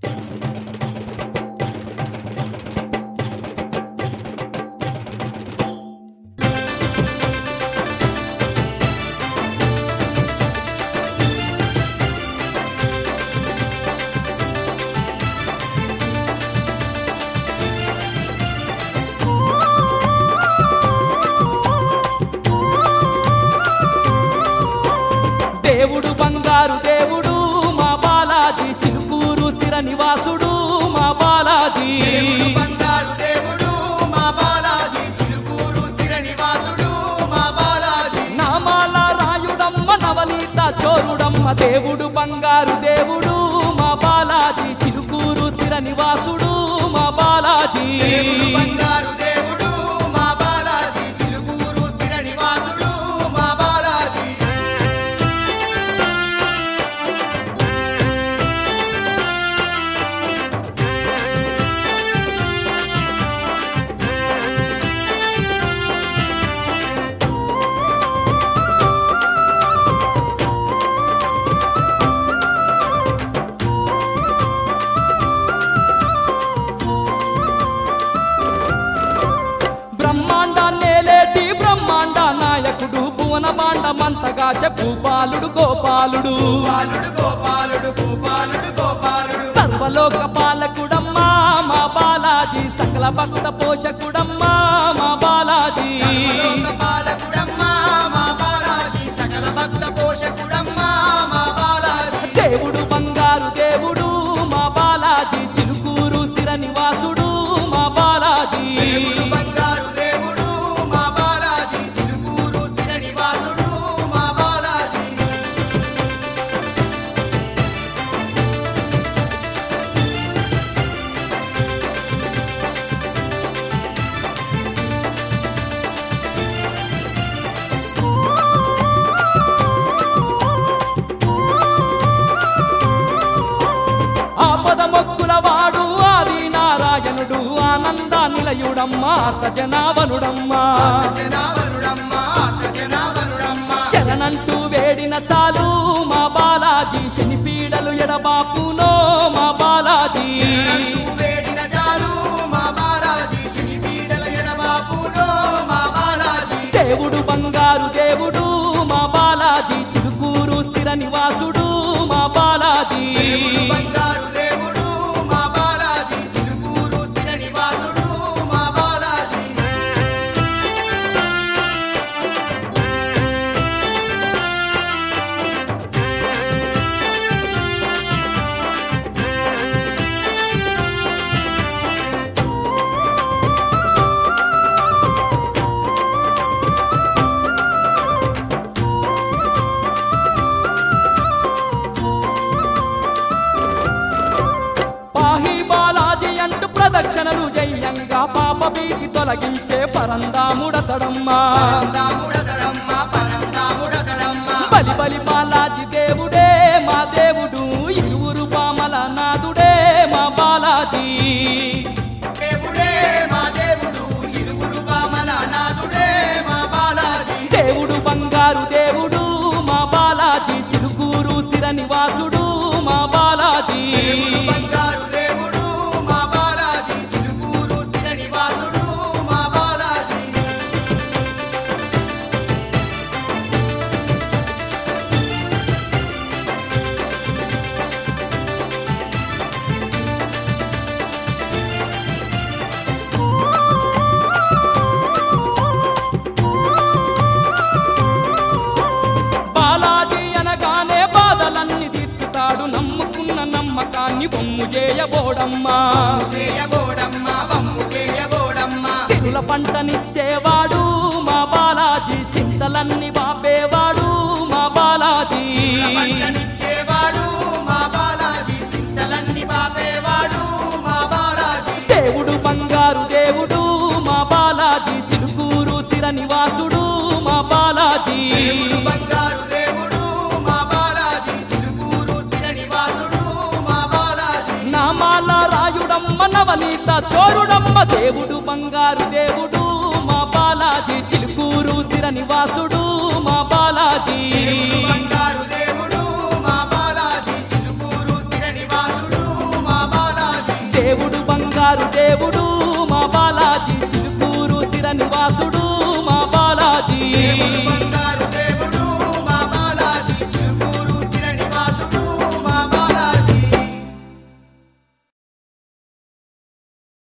దేవుడు బంగారు దేవుడు మా బాలాజీ చిలుకూరు స్థిర నివాసుడు మా బాలాజీ బంగారు దేవుడు మా బాలాజీ చిలుకూరు స్థిర నివాసుడు మా బాలాజీ నామాల రాయుడమ్మ నవనీత చోరుడమ్మ దేవుడు బంగారు దేవుడు మా బాలాజీ చిలుకూరు స్థిర నివాసుడు మా బాలాజీ బంగారు దేవుడు మా బాలాజీ చిలుకూరు స్థిర నివాసుడు మా బాలాజీ బ్రహ్మాండాన్నేలేటి బ్రహ్మాండ నాయకుడు భువనమాండ మంతగా చెప్పు బాలుడు గోపాలుడు బాలుడు గోపాలుడు గోపాలుడు గోపాలుడు సర్వలోక పాలకుడమ్మా మా బాలాజీ సకల భక్త పోషకుడమ్మా మా బాలాజీ సర్వలోక పాలకుడమ్మా మా బాలాజీ సకల భక్త పోషకుడమ్మా మా బాలాజీ దేవుడు బంగారు దేవుడు మా బాలాజీ చిలుకూరు స్థిర నివాసుడు మా బాలాజీ దేవుడు బంగారు దేవుడు మా బాలాజీ చిలుకూరు స్థిర నివాసుడు మా బాలాజీ ఆపద మొక్కుల వాడు ఆది నారాయణుడు ఆనంద నిలయుడమ్మా జనావనుడమ్మా జనావరుడమ్మా జనావరుడమ్మా శరణంటూ వేడిన చాలు మా బాలాజీ శని పీడలు ఎడబాపునో మా బాలాజీ వేడిన చాలు మా బాలాజీ శని పీడల ఎడబాపునో మా బాలాజీ దేవుడు బంగారు దేవుడు మా బాలాజీ చిలుకూరు స్థిర నివాసుడు మా బాలాజీ దేవుడు బంగారు దేవుడు మా బాలాజీ చిలుకూరు స్థిర నివాసుడు మా బాలాజీ పాహి బాలాజీ అంటూ ప్రదక్షిణలు జయంగా పాప భీతి తొలగించే పరందాముడతడమ్మా పరందాముడతడమ్మా పరందాముడతడమ్మా బలి బలి బాలాజీ దేవుడే మా దేవుడు ఇరువురు పామల నాదుడే మా బాలాజీ దేవుడే మా దేవుడు ఇరువురు బామల నాదుడే మా బాలాజీ దేవుడు బంగారు దేవుడు మా బాలాజీ చిలుకూరు స్థిర నివాసుడు మా బాలాజీ దేవుడు బంగారు దేవుడు మా బాలాజీ చిలుకూరు స్థిర నివాసుడు మా బాలాజీ బాలాజీ అనగానే బాధలన్నీ తీర్చుతాడు నమ్ముకున్న నమ్మకాన్ని బొమ్ము చేయబోడమ్మా చేయబోడమ్మా వమ్ము చేయబోడమ్మా తిరుల పంటనిచ్చేవాడు మా బాలాజీ చింతలన్నీ బాపేవాడు మా బాలాజీ పంటనిచ్చేవాడు మా బాలాజీ సింతలన్నీ బాపేవాడు మా బాలాజీ దేవుడు బంగారు దేవుడు మా బాలాజీ చిలుకూరు స్థిర నివాసుడు మా బాలాజీ దేవుడు బంగారు దేవుడు మా బాలాజీ చిలుకూరు స్థిర నివాసుడు మా బాలాజీ నామాల రాయుడమ్మ నవనీత చోరుడమ్మ దేవుడు బంగారు దేవుడు మా బాలాజీ చిలుకూరు స్థిర నివాసుడు మా బాలాజీ దేవుడు బంగారు దేవుడు మా బాలాజీ చిలుకూరు స్థిర నివాసుడు మా బాలాజీ దేవుడు బంగారు దేవుడు మా బాలాజీ చిలుకూరు స్థిర నివాసుడు మా బాలాజీ దేవుడు